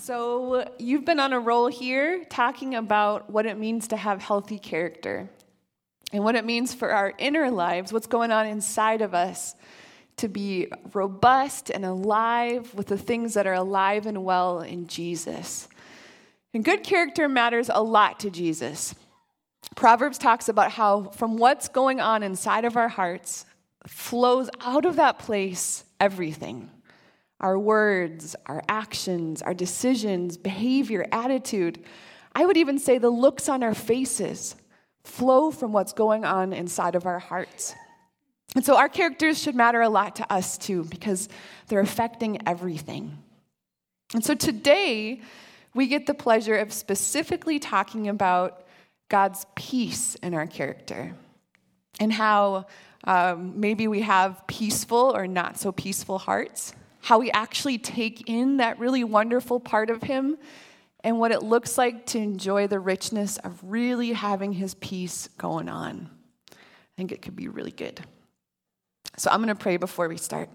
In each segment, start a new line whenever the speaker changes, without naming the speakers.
So you've been on a roll here talking about what it means to have healthy character and what it means for our inner lives, what's going on inside of us to be robust and alive with the things that are alive and well in Jesus. And good character matters a lot to Jesus. Proverbs talks about how from what's going on inside of our hearts flows out of that place everything. Our words, our actions, our decisions, behavior, attitude. I would even say the looks on our faces flow from what's going on inside of our hearts. And so our characters should matter a lot to us too, because they're affecting everything. And so today, we get the pleasure of specifically talking about God's peace in our character and how maybe we have peaceful or not so peaceful hearts, how we actually take in that really wonderful part of Him, and what it looks like to enjoy the richness of really having His peace going on. I think it could be really good. So I'm going to pray before we start.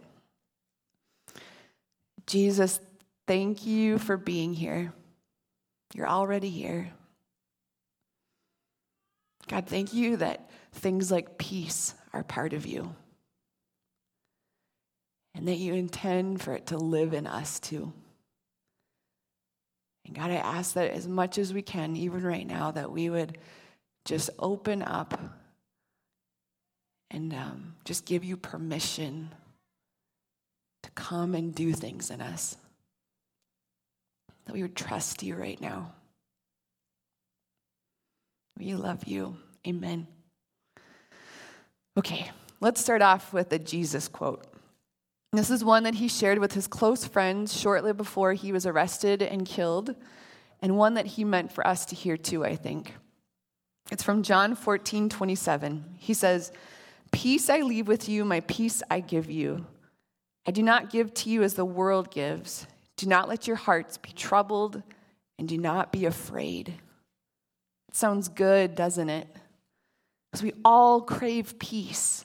Jesus, thank you for being here. You're already here. God, thank you that things like peace are part of you. And that you intend for it to live in us too. And God, I ask that as much as we can, even right now, that we would just open up and just give you permission to come and do things in us. That we would trust you right now. We love you. Amen. Okay, let's start off with a Jesus quote. This is one that he shared with his close friends shortly before he was arrested and killed, and one that he meant for us to hear too, I think. It's from John 14:27. He says, "Peace I leave with you, my peace I give you. I do not give to you as the world gives. Do not let your hearts be troubled, and do not be afraid." It sounds good, doesn't it? Because we all crave peace.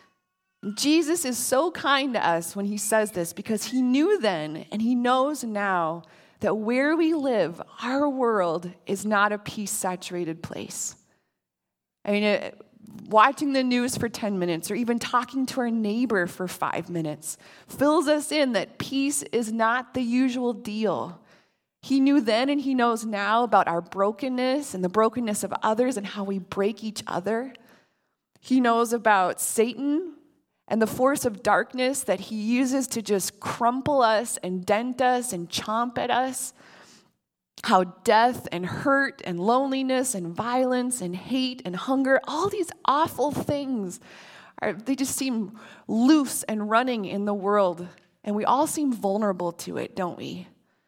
Jesus is so kind to us when he says this because he knew then and he knows now that where we live, our world is not a peace-saturated place. I mean, watching the news for 10 minutes or even talking to our neighbor for 5 minutes fills us in that peace is not the usual deal. He knew then and he knows now about our brokenness and the brokenness of others and how we break each other. He knows about Satan and the force of darkness that he uses to just crumple us and dent us and chomp at us. How death and hurt and loneliness and violence and hate and hunger, all these awful things, they just seem loose and running in the world. And we all seem vulnerable to it, don't we?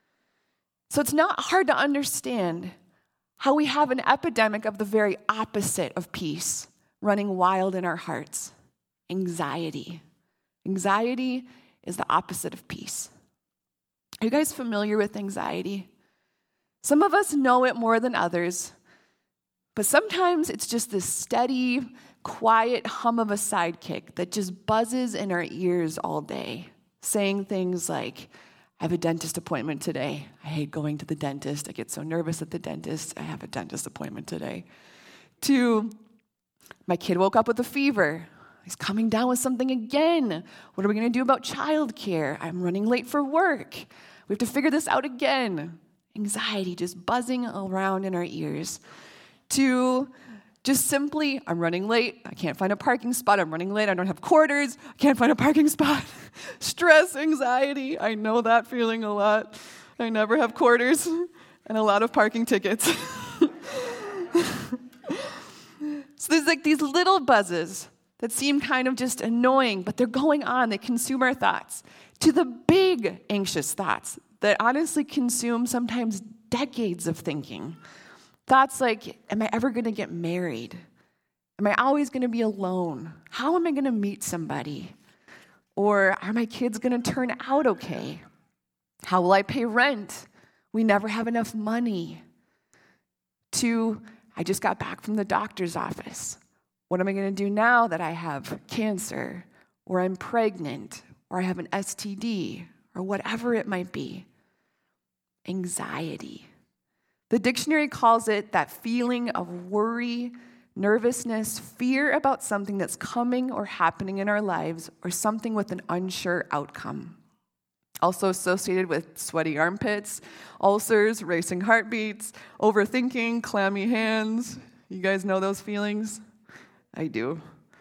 So it's not hard to understand how we have an epidemic of the very opposite of peace running wild in our hearts. Anxiety. Anxiety is the opposite of peace. Are you guys familiar with anxiety? Some of us know it more than others, but sometimes it's just this steady, quiet hum of a sidekick that just buzzes in our ears all day, saying things like, "I have a dentist appointment today. I hate going to the dentist. I get so nervous at the dentist. I have a dentist appointment today." To, "My kid woke up with a fever. He's coming down with something again. What are we going to do about childcare? I'm running late for work. We have to figure this out again." Anxiety just buzzing around in our ears. To just simply, "I'm running late. I can't find a parking spot. I'm running late. I don't have quarters. I can't find a parking spot." Stress, anxiety. I know that feeling a lot. I never have quarters and a lot of parking tickets. So there's like these little buzzes that seem kind of just annoying, but they're going on. They consume our thoughts. To the big anxious thoughts that honestly consume sometimes decades of thinking. Thoughts like, am I ever going to get married? Am I always going to be alone? How am I going to meet somebody? Or are my kids going to turn out okay? How will I pay rent? We never have enough money. To, I just got back from the doctor's office. What am I going to do now that I have cancer, or I'm pregnant, or I have an STD, or whatever it might be? anxiety. The dictionary calls it that feeling of worry, nervousness, fear about something that's coming or happening in our lives, or something with an unsure outcome. Also associated with sweaty armpits, ulcers, racing heartbeats, overthinking, clammy hands. You guys know those feelings? I do.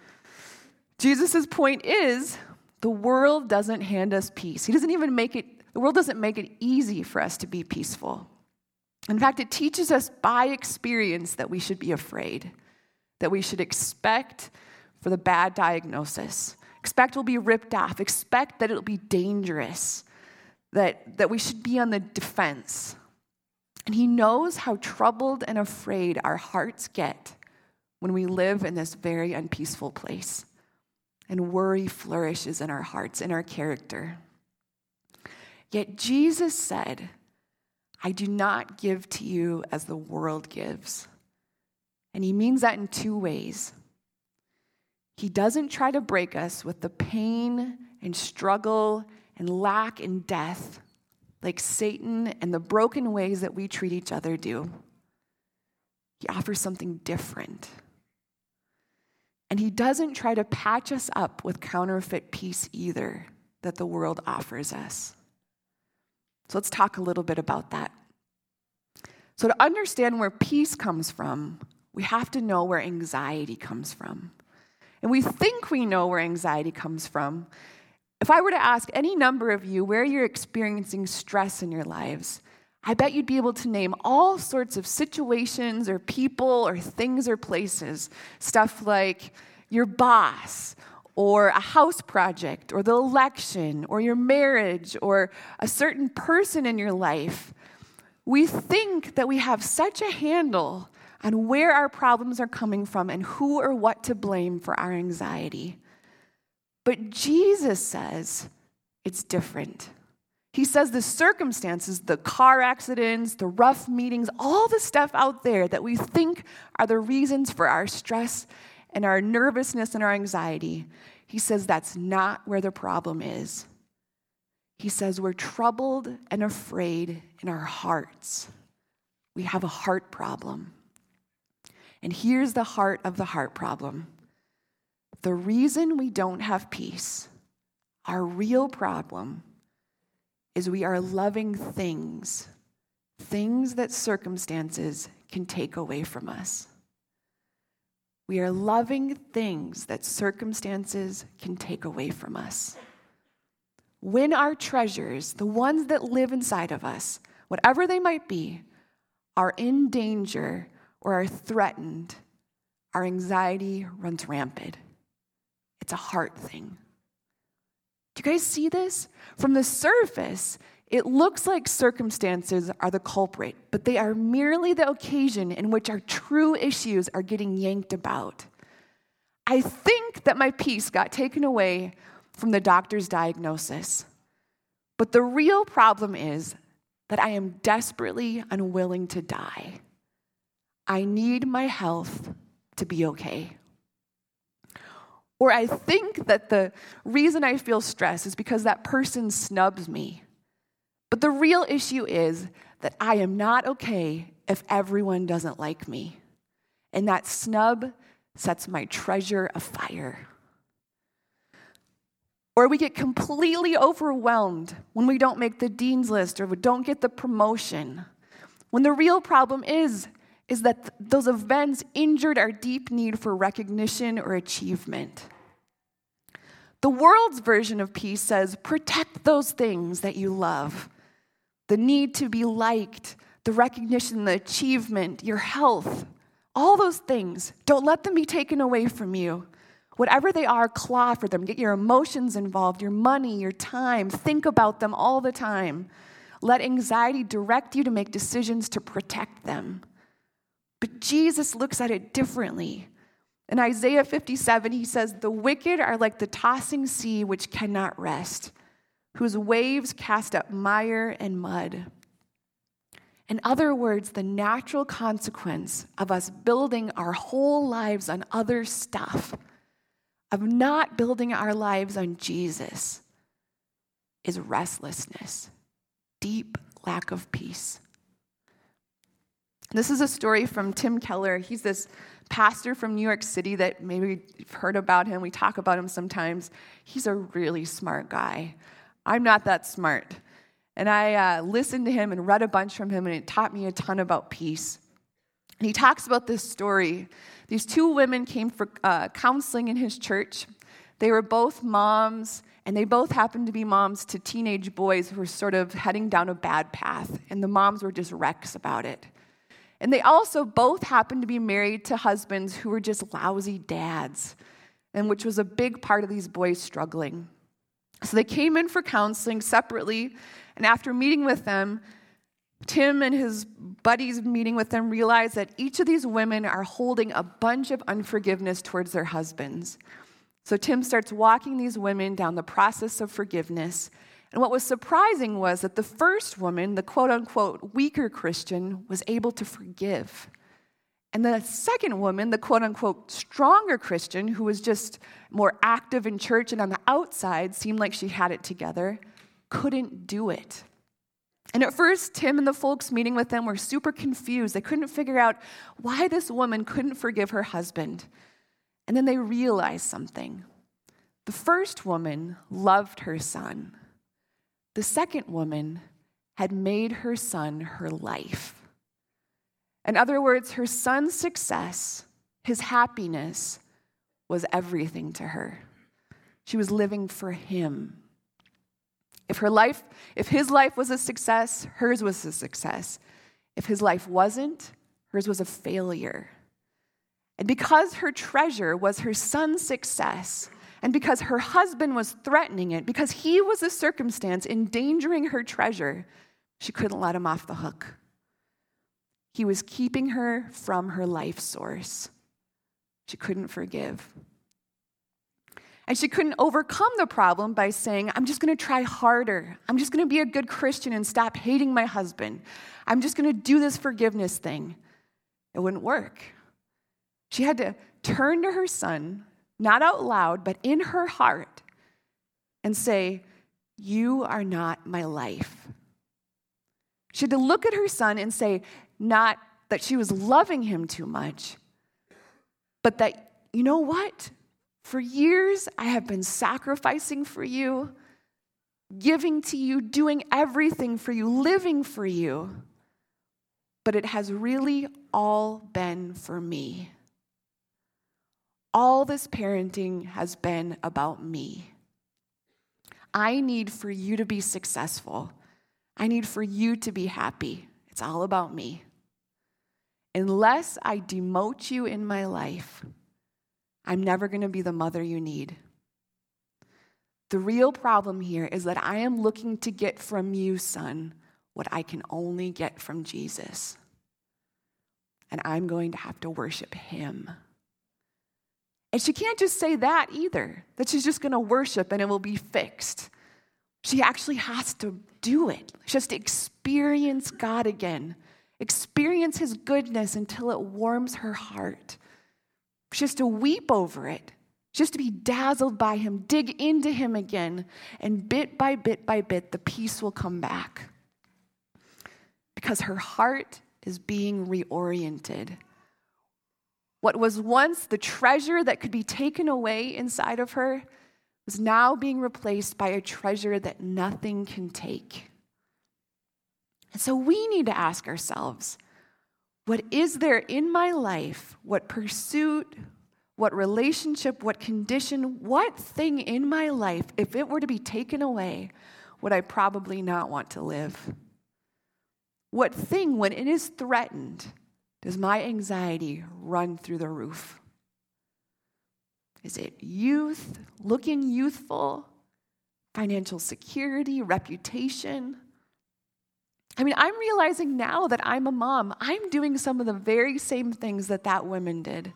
Jesus' point is, the world doesn't hand us peace. The world doesn't make it easy for us to be peaceful. In fact, it teaches us by experience that we should be afraid, that we should expect for the bad diagnosis, expect we'll be ripped off, expect that it'll be dangerous, that we should be on the defense. And he knows how troubled and afraid our hearts get when we live in this very unpeaceful place. And worry flourishes in our hearts, in our character. Yet Jesus said, I do not give to you as the world gives. And he means that in two ways. He doesn't try to break us with the pain and struggle and lack and death like Satan and the broken ways that we treat each other do. He offers something different. And he doesn't try to patch us up with counterfeit peace either that the world offers us. So let's talk a little bit about that. So to understand where peace comes from, we have to know where anxiety comes from. And we think we know where anxiety comes from. If I were to ask any number of you where you're experiencing stress in your lives, I bet you'd be able to name all sorts of situations or people or things or places. Stuff like your boss or a house project or the election or your marriage or a certain person in your life. We think that we have such a handle on where our problems are coming from and who or what to blame for our anxiety. But Jesus says it's different. He says the circumstances, the car accidents, the rough meetings, all the stuff out there that we think are the reasons for our stress and our nervousness and our anxiety, he says that's not where the problem is. He says we're troubled and afraid in our hearts. We have a heart problem. And here's the heart of the heart problem. The reason we don't have peace, our real problem, is we are loving things that circumstances can take away from us. We are loving things that circumstances can take away from us. When our treasures, the ones that live inside of us, whatever they might be, are in danger or are threatened, our anxiety runs rampant. It's a heart thing. Do you guys see this? From the surface, it looks like circumstances are the culprit, but they are merely the occasion in which our true issues are getting yanked about. I think that my peace got taken away from the doctor's diagnosis, but the real problem is that I am desperately unwilling to die. I need my health to be okay. Or I think that the reason I feel stress is because that person snubs me. But the real issue is that I am not okay if everyone doesn't like me. And that snub sets my treasure afire. Or we get completely overwhelmed when we don't make the dean's list or we don't get the promotion. When the real problem is that those events injured our deep need for recognition or achievement. The world's version of peace says, protect those things that you love. The need to be liked, the recognition, the achievement, your health, all those things. Don't let them be taken away from you. Whatever they are, claw for them. Get your emotions involved, your money, your time. Think about them all the time. Let anxiety direct you to make decisions to protect them. But Jesus looks at it differently. In Isaiah 57, he says, the wicked are like the tossing sea which cannot rest, whose waves cast up mire and mud. In other words, the natural consequence of us building our whole lives on other stuff, of not building our lives on Jesus, is restlessness, deep, lack of peace. This is a story from Tim Keller. He's this pastor from New York City that maybe you've heard about him. We talk about him sometimes. He's a really smart guy. I'm not that smart. And I listened to him and read a bunch from him, and it taught me a ton about peace. And he talks about this story. These two women came for counseling in his church. They were both moms, and they both happened to be moms to teenage boys who were sort of heading down a bad path, and the moms were just wrecks about it. And they also both happened to be married to husbands who were just lousy dads, and which was a big part of these boys struggling. So they came in for counseling separately, and after meeting with them, Tim and his buddies meeting with them realized that each of these women are holding a bunch of unforgiveness towards their husbands. So Tim starts walking these women down the process of forgiveness. And what was surprising was that the first woman, the quote-unquote weaker Christian, was able to forgive. And the second woman, the quote-unquote stronger Christian, who was just more active in church and on the outside seemed like she had it together, couldn't do it. And at first, Tim and the folks meeting with them were super confused. They couldn't figure out why this woman couldn't forgive her husband. And then they realized something. The first woman loved her son. The second woman had made her son her life. In other words, her son's success, his happiness, was everything to her. She was living for him. If his life was a success, hers was a success. If his life wasn't, hers was a failure. And because her treasure was her son's success, and because her husband was threatening it, because he was a circumstance endangering her treasure, she couldn't let him off the hook. He was keeping her from her life source. She couldn't forgive. And she couldn't overcome the problem by saying, I'm just going to try harder. I'm just going to be a good Christian and stop hating my husband. I'm just going to do this forgiveness thing. It wouldn't work. She had to turn to her son, not out loud, but in her heart, and say, you are not my life. She had to look at her son and say, not that she was loving him too much, but that, you know what? For years, I have been sacrificing for you, giving to you, doing everything for you, living for you. But it has really all been for me. All this parenting has been about me. I need for you to be successful. I need for you to be happy. It's all about me. Unless I demote you in my life, I'm never going to be the mother you need. The real problem here is that I am looking to get from you, son, what I can only get from Jesus. And I'm going to have to worship him. And she can't just say that either, that she's just going to worship and it will be fixed. She actually has to do it. She has to experience God again, experience his goodness until it warms her heart. She has to weep over it. She has to be dazzled by him, dig into him again, and bit by bit by bit, the peace will come back. Because her heart is being reoriented. What was once the treasure that could be taken away inside of her was now being replaced by a treasure that nothing can take. And so we need to ask ourselves, what is there in my life, what pursuit, what relationship, what condition, what thing in my life, if it were to be taken away, would I probably not want to live? What thing, when it is threatened, does my anxiety run through the roof? Is it youth, looking youthful, financial security, reputation? I mean, I'm realizing now that I'm a mom, I'm doing some of the very same things that woman did.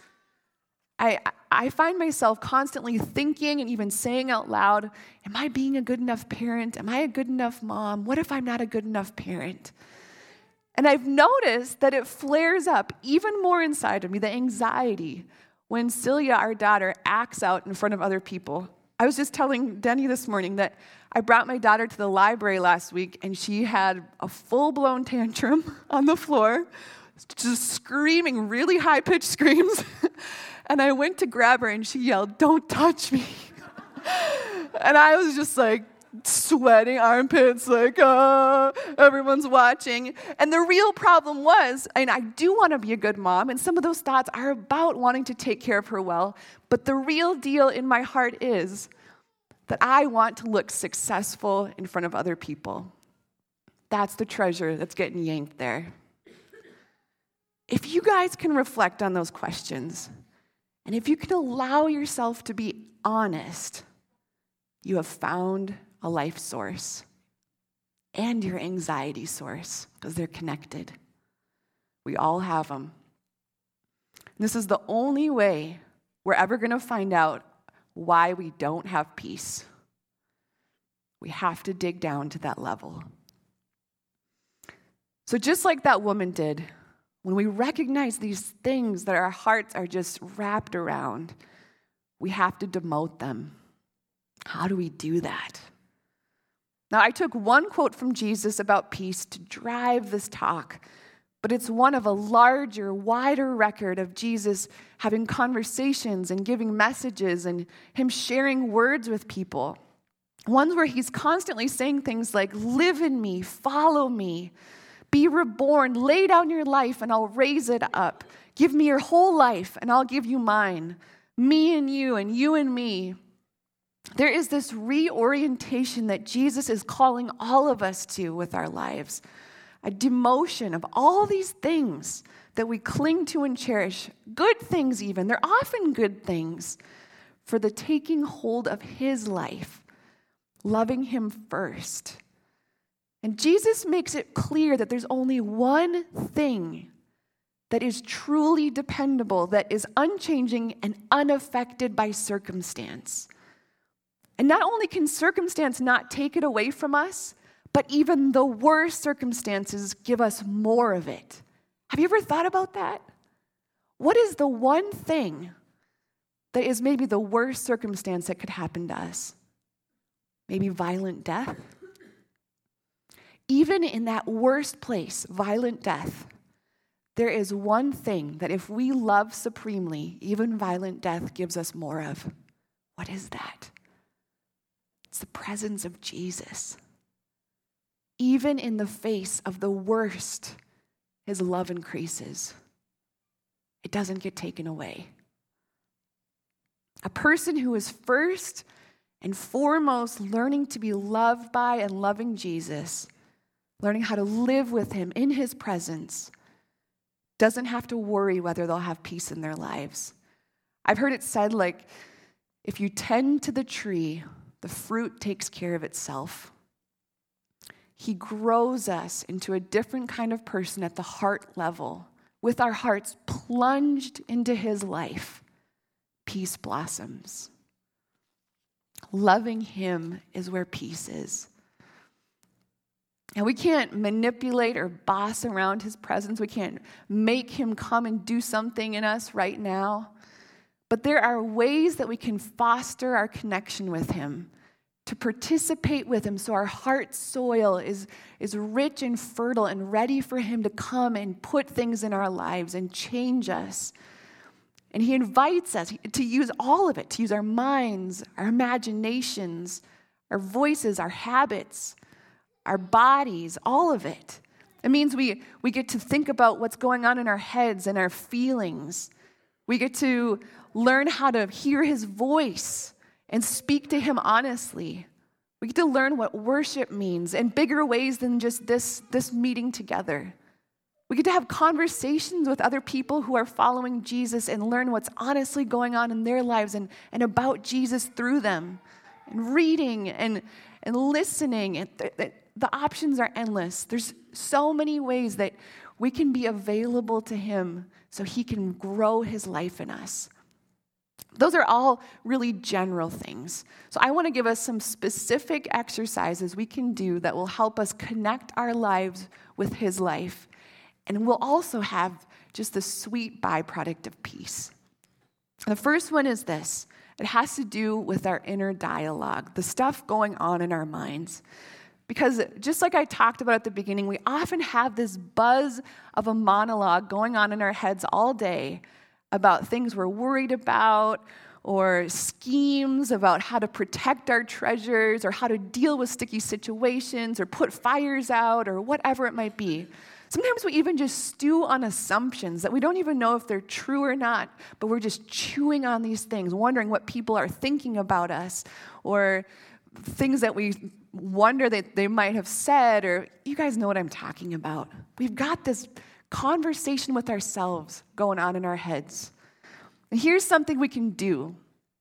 I find myself constantly thinking and even saying out loud, am I being a good enough parent? Am I a good enough mom? What if I'm not a good enough parent? And I've noticed that it flares up even more inside of me, the anxiety, when Celia, our daughter, acts out in front of other people. I was just telling Denny this morning that I brought my daughter to the library last week, and she had a full-blown tantrum on the floor, just screaming really high-pitched screams. And I went to grab her, and she yelled, "Don't touch me." And I was just like sweating armpits, like, everyone's watching. And the real problem was, and I do want to be a good mom, and some of those thoughts are about wanting to take care of her well, but the real deal in my heart is that I want to look successful in front of other people. That's the treasure that's getting yanked there. If you guys can reflect on those questions, and if you can allow yourself to be honest, you have found a life source and your anxiety source, because they're connected. We all have them. This is the only way we're ever going to find out why we don't have peace. We have to dig down to that level. So just like that woman did, when we recognize these things that our hearts are just wrapped around, we have to demote them. How do we do that? Now, I took one quote from Jesus about peace to drive this talk, but it's one of a larger, wider record of Jesus having conversations and giving messages and him sharing words with people. Ones where he's constantly saying things like, "Live in me, follow me, be reborn, lay down your life and I'll raise it up. Give me your whole life and I'll give you mine. Me and you and me." There is this reorientation that Jesus is calling all of us to with our lives. A demotion of all these things that we cling to and cherish, good things even, they're often good things, for the taking hold of his life, loving him first. And Jesus makes it clear that there's only one thing that is truly dependable, that is unchanging and unaffected by circumstance. And not only can circumstance not take it away from us, but even the worst circumstances give us more of it. Have you ever thought about that? What is the one thing that is maybe the worst circumstance that could happen to us? Maybe violent death? Even in that worst place, violent death, there is one thing that if we love supremely, even violent death gives us more of. What is that? It's the presence of Jesus. Even in the face of the worst, his love increases. It doesn't get taken away. A person who is first and foremost learning to be loved by and loving Jesus, learning how to live with him in his presence, doesn't have to worry whether they'll have peace in their lives. I've heard it said, like, if you tend to the tree, the fruit takes care of itself. He grows us into a different kind of person at the heart level. With our hearts plunged into his life, peace blossoms. Loving him is where peace is. And we can't manipulate or boss around his presence. We can't make him come and do something in us right now. But there are ways that we can foster our connection with him, to participate with him so our heart soil is rich and fertile and ready for him to come and put things in our lives and change us. And he invites us to use all of it, to use our minds, our imaginations, our voices, our habits, our bodies, all of it. It means we get to think about what's going on in our heads and our feelings. We get to learn how to hear his voice and speak to him honestly. We get to learn what worship means in bigger ways than just this meeting together. We get to have conversations with other people who are following Jesus and learn what's honestly going on in their lives and about Jesus through them. And reading and listening. And the options are endless. There's so many ways that we can be available to him so he can grow his life in us. Those are all really general things. So I want to give us some specific exercises we can do that will help us connect our lives with his life. And we'll also have just the sweet byproduct of peace. The first one is this. It has to do with our inner dialogue, the stuff going on in our minds. Because just like I talked about at the beginning, we often have this buzz of a monologue going on in our heads all day about things we're worried about, or schemes about how to protect our treasures, or how to deal with sticky situations, or put fires out, or whatever it might be. Sometimes we even just stew on assumptions that we don't even know if they're true or not, but we're just chewing on these things, wondering what people are thinking about us, or things that we wonder that they might have said, or you guys know what I'm talking about. We've got this conversation with ourselves going on in our heads. And here's something we can do.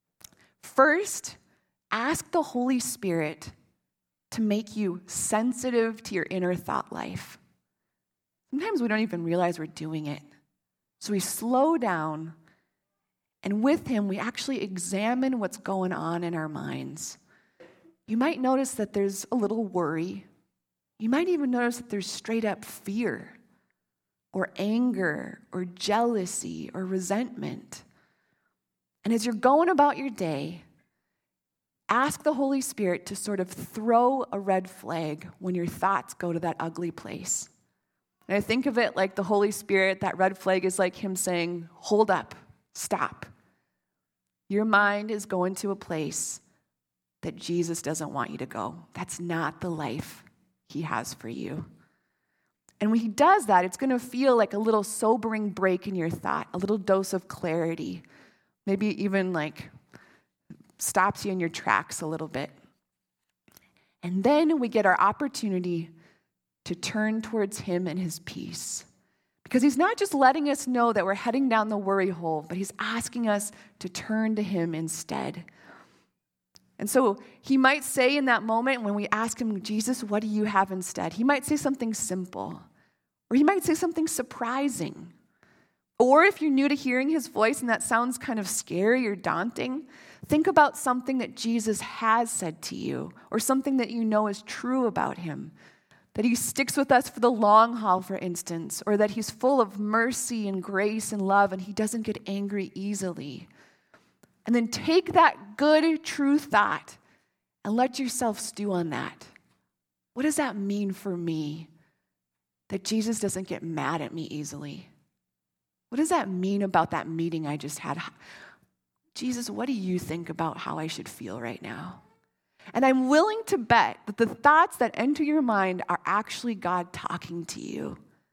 First, ask the Holy Spirit to make you sensitive to your inner thought life. Sometimes we don't even realize we're doing it. So we slow down, and with Him, we actually examine what's going on in our minds. You might notice that there's a little worry. You might even notice that there's straight up fear, or anger, or jealousy, or resentment. And as you're going about your day, ask the Holy Spirit to sort of throw a red flag when your thoughts go to that ugly place. And I think of it like the Holy Spirit, that red flag is like Him saying, hold up, stop. Your mind is going to a place that Jesus doesn't want you to go. That's not the life He has for you. And when He does that, it's going to feel like a little sobering break in your thought, a little dose of clarity. Maybe even like stops you in your tracks a little bit. And then we get our opportunity to turn towards Him and His peace. Because He's not just letting us know that we're heading down the worry hole, but He's asking us to turn to Him instead. And so He might say in that moment when we ask Him, Jesus, what do you have instead? He might say something simple, or He might say something surprising. Or if you're new to hearing His voice and that sounds kind of scary or daunting, think about something that Jesus has said to you, or something that you know is true about Him. That He sticks with us for the long haul, for instance, or that He's full of mercy and grace and love and He doesn't get angry easily. And then take that good, true thought and let yourself stew on that. What does that mean for me? That Jesus doesn't get mad at me easily? What does that mean about that meeting I just had? Jesus, what do you think about how I should feel right now? And I'm willing to bet that the thoughts that enter your mind are actually God talking to you,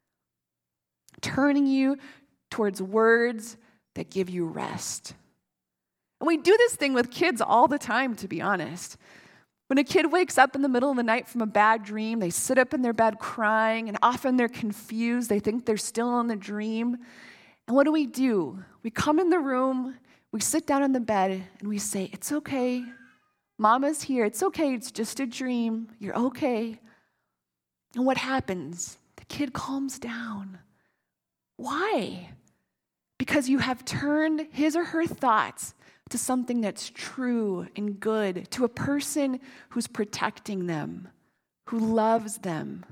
turning you towards words that give you rest. And we do this thing with kids all the time, to be honest. When a kid wakes up in the middle of the night from a bad dream, they sit up in their bed crying, and often they're confused. They think they're still in the dream. And what do? We come in the room, we sit down in the bed, and we say, it's okay. Mama's here. It's okay. It's just a dream. You're okay. And what happens? The kid calms down. Why? Because you have turned his or her thoughts to something that's true and good, to a person who's protecting them, who loves them.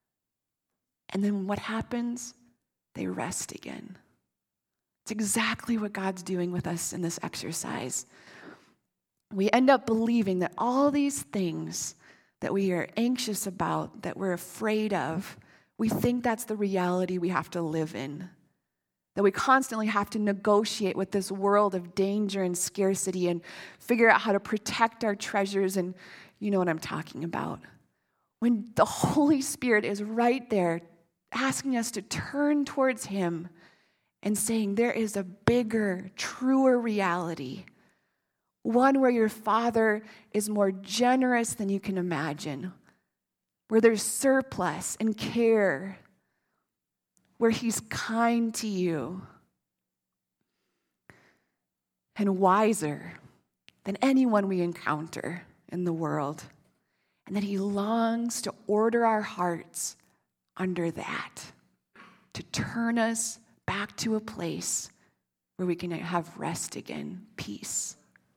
And then what happens? They rest again. It's exactly what God's doing with us in this exercise. We end up believing that all these things that we are anxious about, that we're afraid of, we think that's the reality we have to live in. That we constantly have to negotiate with this world of danger and scarcity and figure out how to protect our treasures, and you know what I'm talking about. When the Holy Spirit is right there asking us to turn towards Him and saying there is a bigger, truer reality. One where your Father is more generous than you can imagine, where there's surplus and care, where He's kind to you and wiser than anyone we encounter in the world, and that He longs to order our hearts under that, to turn us back to a place where we can have rest again, peace.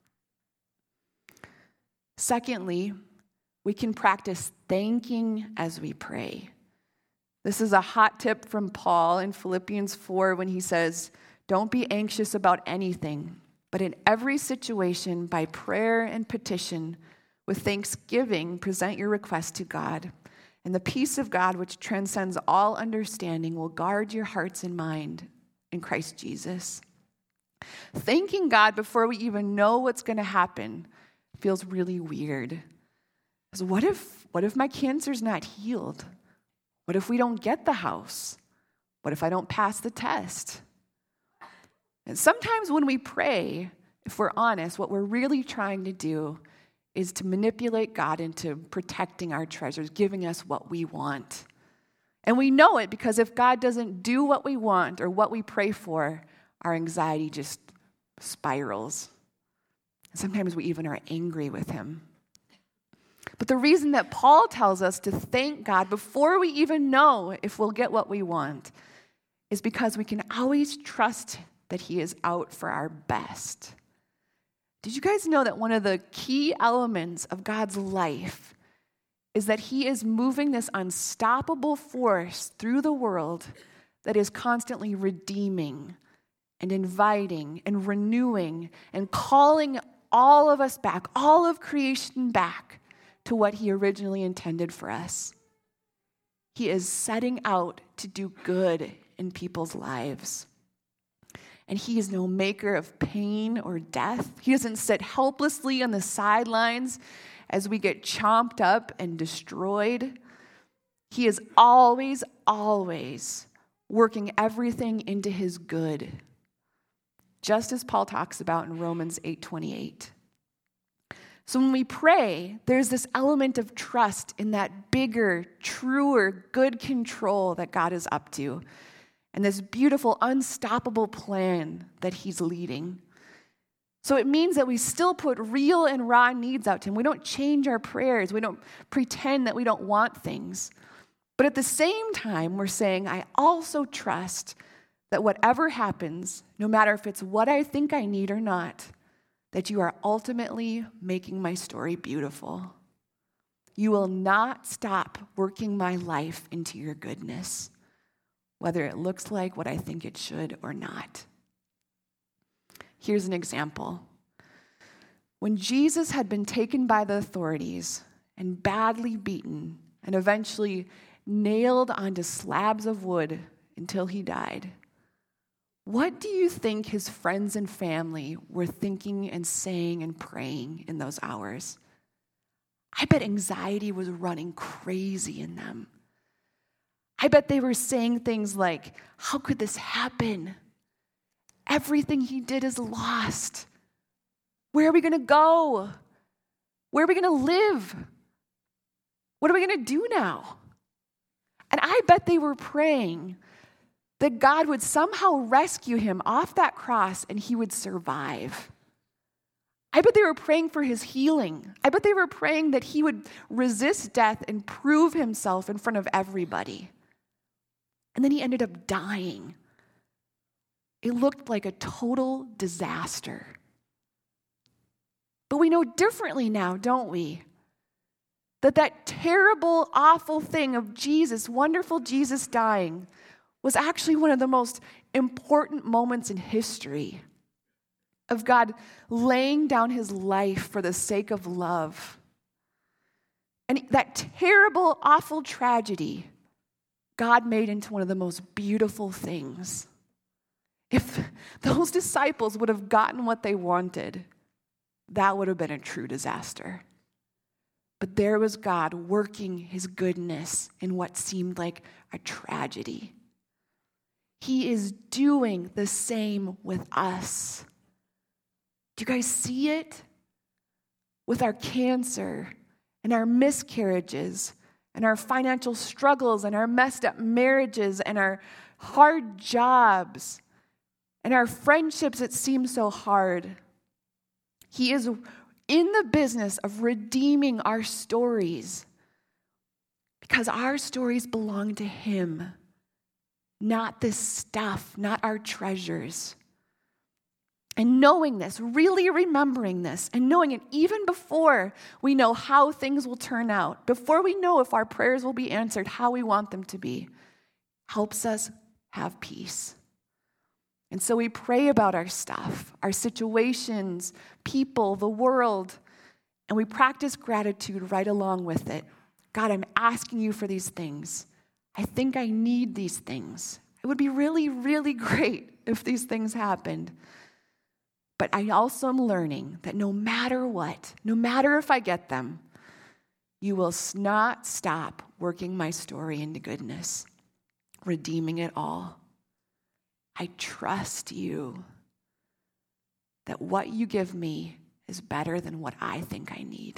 Secondly, we can practice thanking as we pray. This is a hot tip from Paul in Philippians 4 when he says, don't be anxious about anything, but in every situation, by prayer and petition, with thanksgiving, present your request to God. And the peace of God, which transcends all understanding, will guard your hearts and mind in Christ Jesus. Thanking God before we even know what's going to happen feels really weird. Because what if my cancer's not healed? What if we don't get the house? What if I don't pass the test? And sometimes when we pray, if we're honest, what we're really trying to do is to manipulate God into protecting our treasures, giving us what we want. And we know it because if God doesn't do what we want or what we pray for, our anxiety just spirals. And sometimes we even are angry with him. But the reason that Paul tells us to thank God before we even know if we'll get what we want is because we can always trust that he is out for our best. Did you guys know that one of the key elements of God's life is that he is moving this unstoppable force through the world that is constantly redeeming and inviting and renewing and calling all of us back, all of creation back to what he originally intended for us. He is setting out to do good in people's lives. And he is no maker of pain or death. He doesn't sit helplessly on the sidelines as we get chomped up and destroyed. He is always, always working everything into his good, just as Paul talks about in Romans 8:28. So when we pray, there's this element of trust in that bigger, truer, good control that God is up to, and this beautiful, unstoppable plan that he's leading. So it means that we still put real and raw needs out to him. We don't change our prayers. We don't pretend that we don't want things. But at the same time, we're saying, I also trust that whatever happens, no matter if it's what I think I need or not, that you are ultimately making my story beautiful. You will not stop working my life into your goodness, whether it looks like what I think it should or not. Here's an example. When Jesus had been taken by the authorities and badly beaten and eventually nailed onto slabs of wood until he died, what do you think his friends and family were thinking and saying and praying in those hours? I bet anxiety was running crazy in them. I bet they were saying things like, how could this happen? Everything he did is lost. Where are we going to go? Where are we going to live? What are we going to do now? And I bet they were praying that God would somehow rescue him off that cross and he would survive. I bet they were praying for his healing. I bet they were praying that he would resist death and prove himself in front of everybody. And then he ended up dying. It looked like a total disaster. But we know differently now, don't we? That terrible, awful thing of Jesus, wonderful Jesus dying, was actually one of the most important moments in history of God laying down his life for the sake of love. And that terrible, awful tragedy, God made into one of the most beautiful things. If those disciples would have gotten what they wanted, that would have been a true disaster. But there was God working his goodness in what seemed like a tragedy. He is doing the same with us. Do you guys see it? With our cancer and our miscarriages and our financial struggles and our messed up marriages and our hard jobs and our friendships that seem so hard. He is in the business of redeeming our stories because our stories belong to him, not this stuff, not our treasures. And knowing this, really remembering this, and knowing it even before we know how things will turn out, before we know if our prayers will be answered how we want them to be, helps us have peace. And so we pray about our stuff, our situations, people, the world, and we practice gratitude right along with it. God, I'm asking you for these things. I think I need these things. It would be really, really great if these things happened. But I also am learning that no matter what, no matter if I get them, you will not stop working my story into goodness, redeeming it all. I trust you that what you give me is better than what I think I need.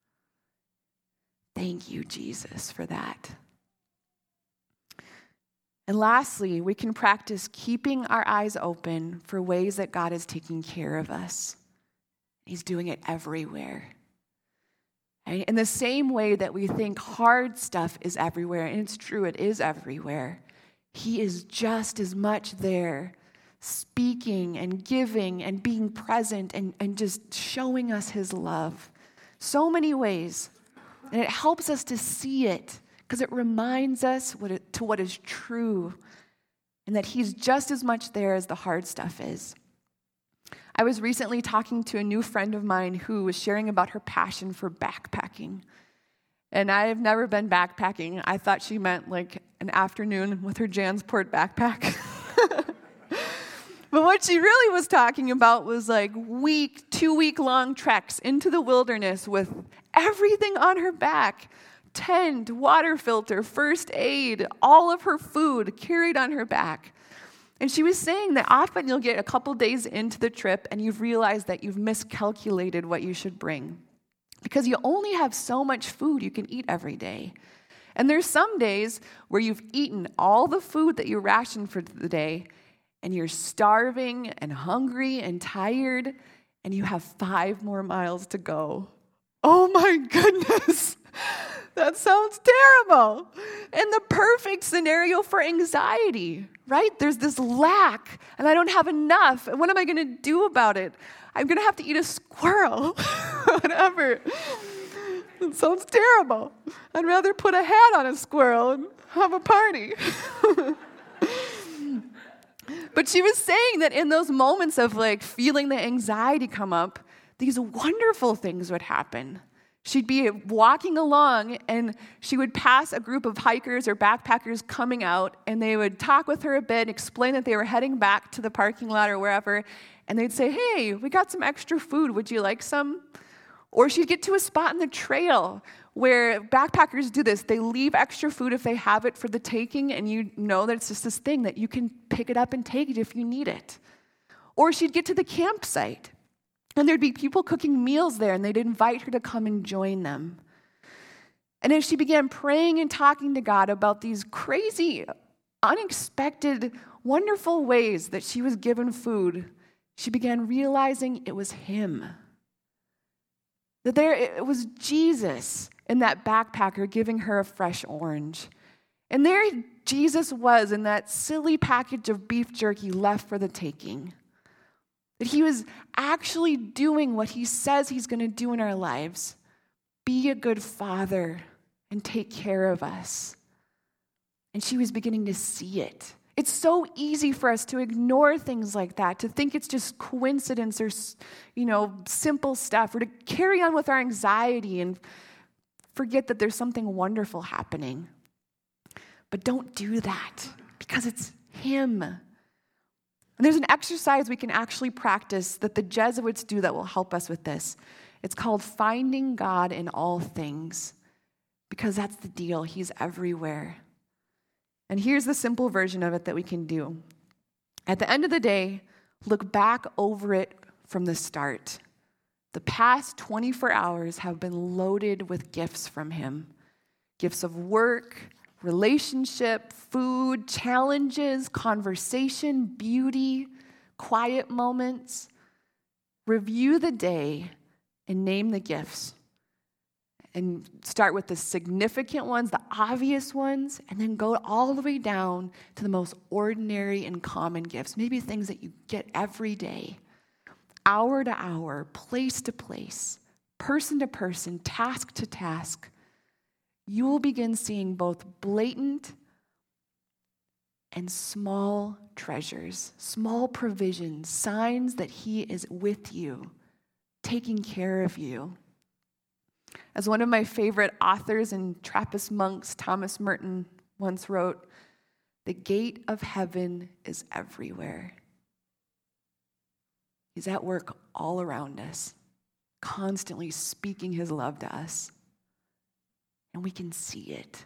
Thank you, Jesus, for that. And lastly, we can practice keeping our eyes open for ways that God is taking care of us. He's doing it everywhere. And in the same way that we think hard stuff is everywhere, and it's true, it is everywhere, He is just as much there, speaking and giving and being present and just showing us His love. So many ways. And it helps us to see it because it reminds us what is true and that He's just as much there as the hard stuff is. I was recently talking to a new friend of mine who was sharing about her passion for backpacking. And I have never been backpacking. I thought she meant like an afternoon with her Jansport backpack. But what she really was talking about was like 2-week-long treks into the wilderness with everything on her back. Tent, water filter, first aid, all of her food carried on her back. And she was saying that often you'll get a couple days into the trip and you've realized that you've miscalculated what you should bring. Because you only have so much food you can eat every day. And there's some days where you've eaten all the food that you rationed for the day, and you're starving and hungry and tired, and you have 5 more miles to go. Oh my goodness, that sounds terrible. And the perfect scenario for anxiety, right? There's this lack, and I don't have enough, and what am I going to do about it? I'm going to have to eat a squirrel, whatever. It sounds terrible. I'd rather put a hat on a squirrel and have a party. But she was saying that in those moments of like feeling the anxiety come up, these wonderful things would happen. She'd be walking along and she would pass a group of hikers or backpackers coming out, and they would talk with her a bit, explain that they were heading back to the parking lot or wherever, and they'd say, hey, we got some extra food. Would you like some? Or she'd get to a spot in the trail where backpackers do this. They leave extra food if they have it for the taking, and you know that it's just this thing that you can pick it up and take it if you need it. Or she'd get to the campsite, and there'd be people cooking meals there, and they'd invite her to come and join them. And as she began praying and talking to God about these crazy, unexpected, wonderful ways that she was given food, she began realizing it was Him. That it was Jesus in that backpacker giving her a fresh orange. And there Jesus was in that silly package of beef jerky left for the taking. That He was actually doing what He says He's going to do in our lives. Be a good father and take care of us. And she was beginning to see it. It's so easy for us to ignore things like that, to think it's just coincidence or, simple stuff, or to carry on with our anxiety and forget that there's something wonderful happening. But don't do that, because it's Him. And there's an exercise we can actually practice that the Jesuits do that will help us with this. It's called finding God in all things, because that's the deal. He's everywhere. And here's the simple version of it that we can do. At the end of the day, look back over it from the start. The past 24 hours have been loaded with gifts from Him. Gifts of work, relationship, food, challenges, conversation, beauty, quiet moments. Review the day and name the gifts. And start with the significant ones, the obvious ones, and then go all the way down to the most ordinary and common gifts. Maybe things that you get every day, hour to hour, place to place, person to person, task to task. You will begin seeing both blatant and small treasures, small provisions, signs that he is with you, taking care of you. As one of my favorite authors and Trappist monks, Thomas Merton, once wrote, "The gate of heaven is everywhere." He's at work all around us, constantly speaking his love to us. And we can see it.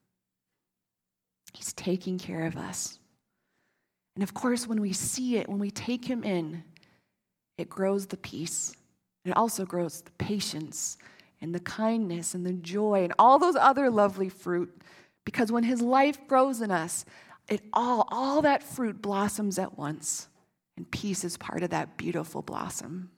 He's taking care of us. And of course, when we see it, when we take him in, it grows the peace. It also grows the patience and the kindness and the joy and all those other lovely fruit. Because when his life grows in us, all that fruit blossoms at once. And peace is part of that beautiful blossom.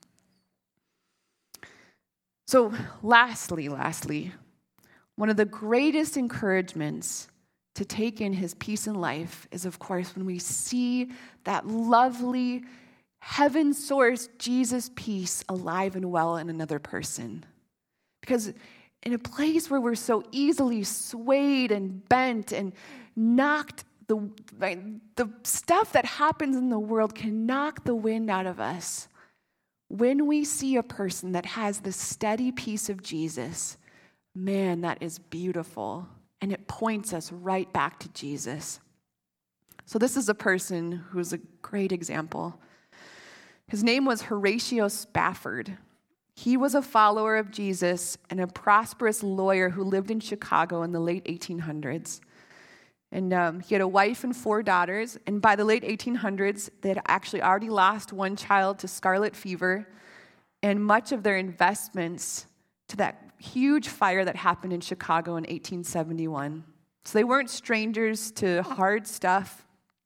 So lastly, one of the greatest encouragements to take in his peace in life is, of course, when we see that lovely, heaven-sourced Jesus peace alive and well in another person. Because in a place where we're so easily swayed and bent and knocked, the stuff that happens in the world can knock the wind out of us. When we see a person that has the steady peace of Jesus, man, that is beautiful. And it points us right back to Jesus. So this is a person who's a great example. His name was Horatio Spafford. He was a follower of Jesus and a prosperous lawyer who lived in Chicago in the late 1800s. And he had a wife and 4 daughters. And by the late 1800s, they had actually already lost one child to scarlet fever and much of their investments to that huge fire that happened in Chicago in 1871. So they weren't strangers to hard stuff.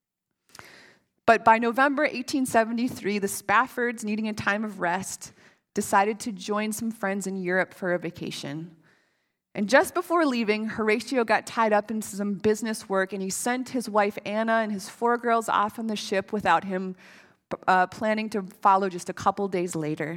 But by November 1873, the Spaffords, needing a time of rest, decided to join some friends in Europe for a vacation. And just before leaving, Horatio got tied up in some business work, and he sent his wife Anna and his 4 girls off on the ship without him, planning to follow just a couple days later.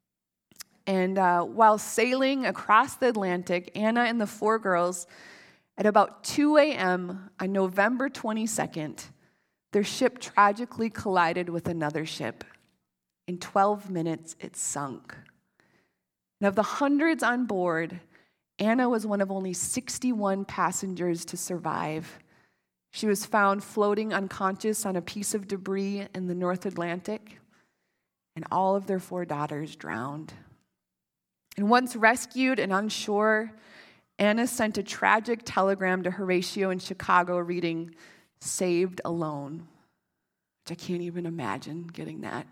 And while sailing across the Atlantic, Anna and the 4 girls, at about 2 a.m. on November 22nd, their ship tragically collided with another ship. In 12 minutes, it sunk. And of the hundreds on board, Anna was one of only 61 passengers to survive. She was found floating unconscious on a piece of debris in the North Atlantic, and all of their 4 daughters drowned. And once rescued and on shore, Anna sent a tragic telegram to Horatio in Chicago reading, "Saved alone," which I can't even imagine getting that.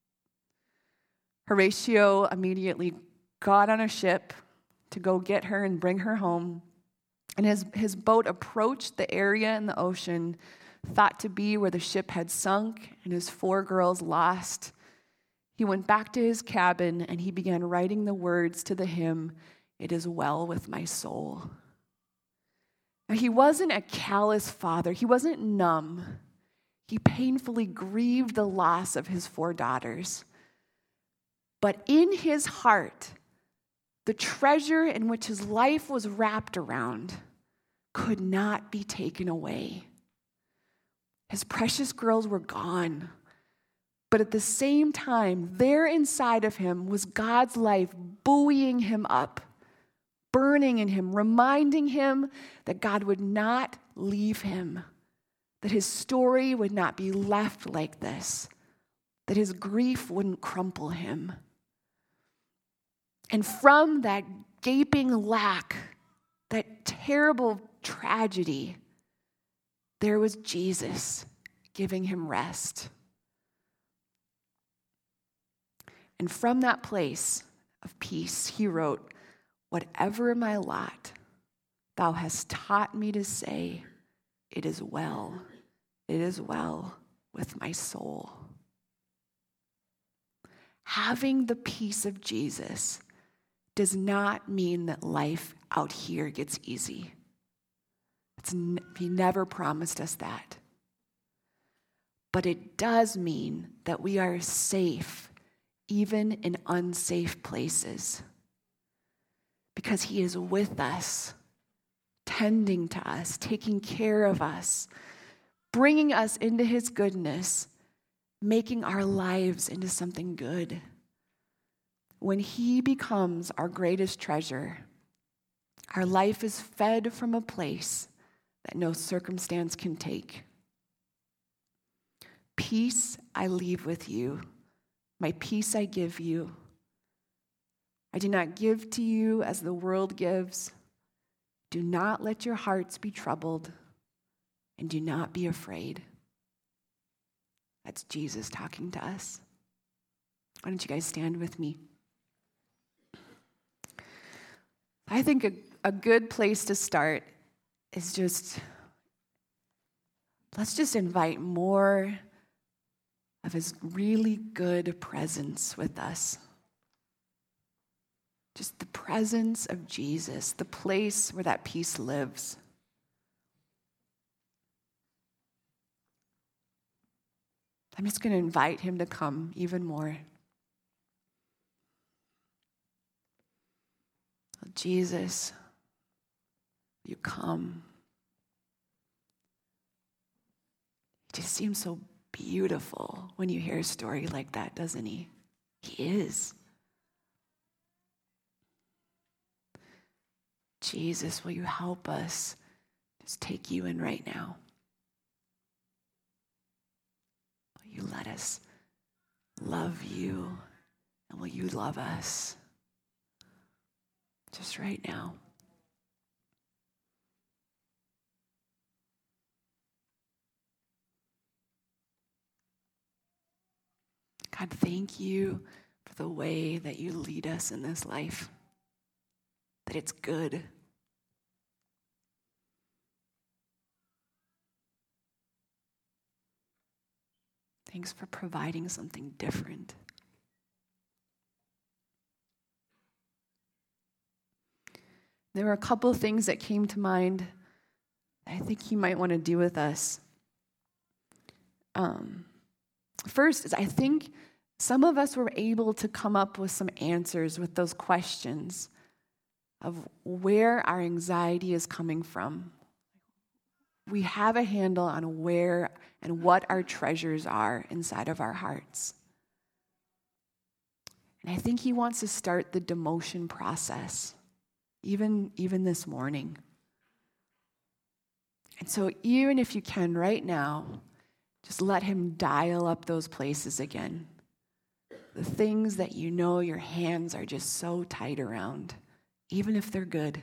Horatio immediately got on a ship to go get her and bring her home. And his boat approached the area in the ocean thought to be where the ship had sunk and his 4 girls lost. He went back to his cabin and he began writing the words to the hymn, "It is well with my soul." Now, he wasn't a callous father. He wasn't numb. He painfully grieved the loss of his 4 daughters. But in his heart, the treasure in which his life was wrapped around could not be taken away. His precious girls were gone. But at the same time, there inside of him was God's life buoying him up, burning in him, reminding him that God would not leave him, that his story would not be left like this, that his grief wouldn't crumple him. And from that gaping lack, that terrible tragedy, there was Jesus giving him rest. And from that place of peace, he wrote, "Whatever my lot, thou hast taught me to say, it is well with my soul." Having the peace of Jesus does not mean that life out here gets easy. He never promised us that. But it does mean that we are safe even in unsafe places, because he is with us, tending to us, taking care of us, bringing us into his goodness, making our lives into something good. When he becomes our greatest treasure, our life is fed from a place that no circumstance can take. Peace I leave with you. My peace I give you. I do not give to you as the world gives. Do not let your hearts be troubled, and do not be afraid. That's Jesus talking to us. Why don't you guys stand with me? I think a good place to start is let's just invite more of his really good presence with us. Just the presence of Jesus, the place where that peace lives. I'm just going to invite him to come even more. Oh, Jesus, you come. It just seems so beautiful when you hear a story like that, doesn't he? He is. Jesus, will you help us just take you in right now? Will you let us love you, and will you love us just right now? God, thank you for the way that you lead us in this life, that it's good. Thanks for providing something different. There were a couple of things that came to mind that I think he might want to do with us. First is I think some of us were able to come up with some answers with those questions of where our anxiety is coming from. We have a handle on where and what our treasures are inside of our hearts. And I think he wants to start the demotion process, even this morning. And so even if you can right now, just let him dial up those places again. The things that you know your hands are just so tight around, even if they're good.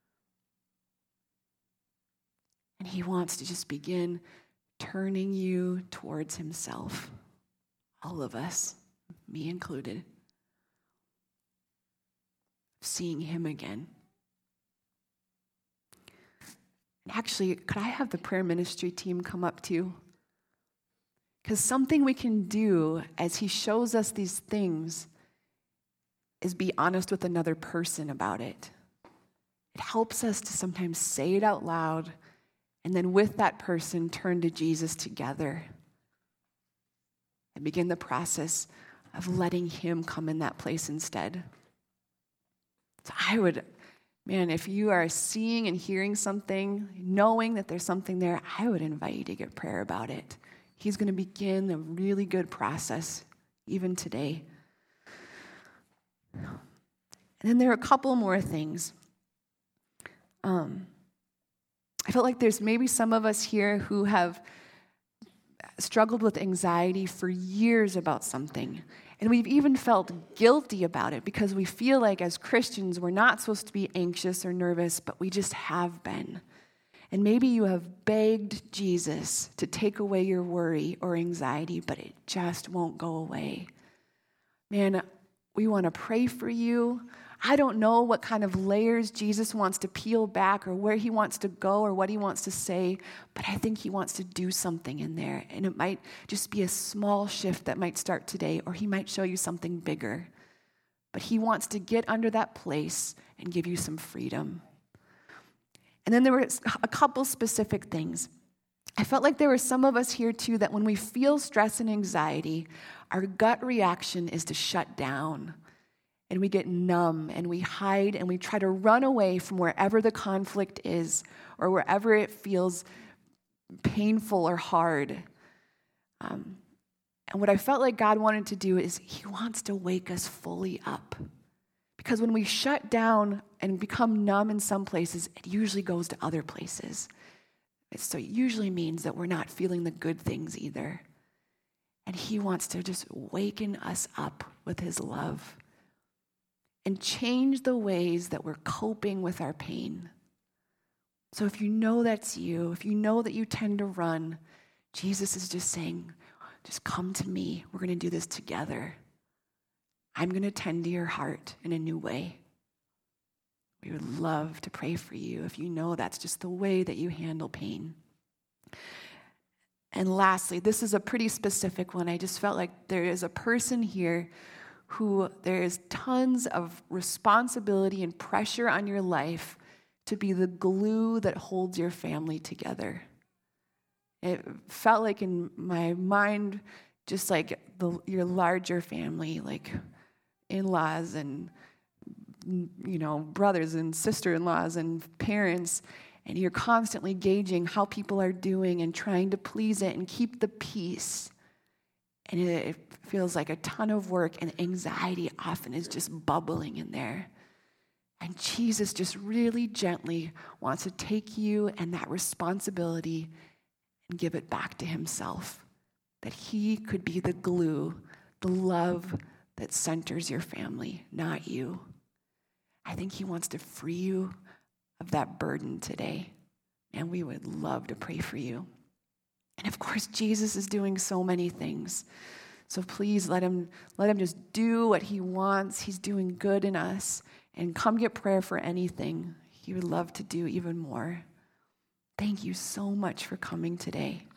And he wants to just begin turning you towards himself. All of us, me included. Seeing him again. And actually, could I have the prayer ministry team come up too? Because something we can do as he shows us these things is be honest with another person about it. It helps us to sometimes say it out loud and then with that person turn to Jesus together and begin the process of letting him come in that place instead. So if you are seeing and hearing something, knowing that there's something there, I would invite you to get prayer about it. He's going to begin a really good process even today. And then there are a couple more things. I felt like there's maybe some of us here who have struggled with anxiety for years about something. And we've even felt guilty about it because we feel like as Christians, we're not supposed to be anxious or nervous, but we just have been. And maybe you have begged Jesus to take away your worry or anxiety, but it just won't go away. Man, we want to pray for you. I don't know what kind of layers Jesus wants to peel back or where he wants to go or what he wants to say, but I think he wants to do something in there. And it might just be a small shift that might start today, or he might show you something bigger. But he wants to get under that place and give you some freedom. And then there were a couple specific things. I felt like there were some of us here too that when we feel stress and anxiety, our gut reaction is to shut down. And we get numb and we hide and we try to run away from wherever the conflict is or wherever it feels painful or hard. And what I felt like God wanted to do is he wants to wake us fully up. Because when we shut down and become numb in some places, it usually goes to other places. So it usually means that we're not feeling the good things either. And he wants to just waken us up with his love and change the ways that we're coping with our pain. So if you know that's you, if you know that you tend to run, Jesus is just saying, just come to me. We're going to do this together. I'm going to tend to your heart in a new way. We would love to pray for you if you know that's just the way that you handle pain. And lastly, this is a pretty specific one. I just felt like there is a person here who there is tons of responsibility and pressure on your life to be the glue that holds your family together. It felt like in my mind, just like your larger family, like in-laws and brothers and sister-in-laws and parents, and you're constantly gauging how people are doing and trying to please it and keep the peace. And it feels like a ton of work, and anxiety often is just bubbling in there. And Jesus just really gently wants to take you and that responsibility and give it back to himself, that he could be the glue, the love that centers your family, not you. I think he wants to free you of that burden today, and we would love to pray for you. And of course, Jesus is doing so many things. So please let him just do what he wants. He's doing good in us. And come get prayer for anything. He would love to do even more. Thank you so much for coming today.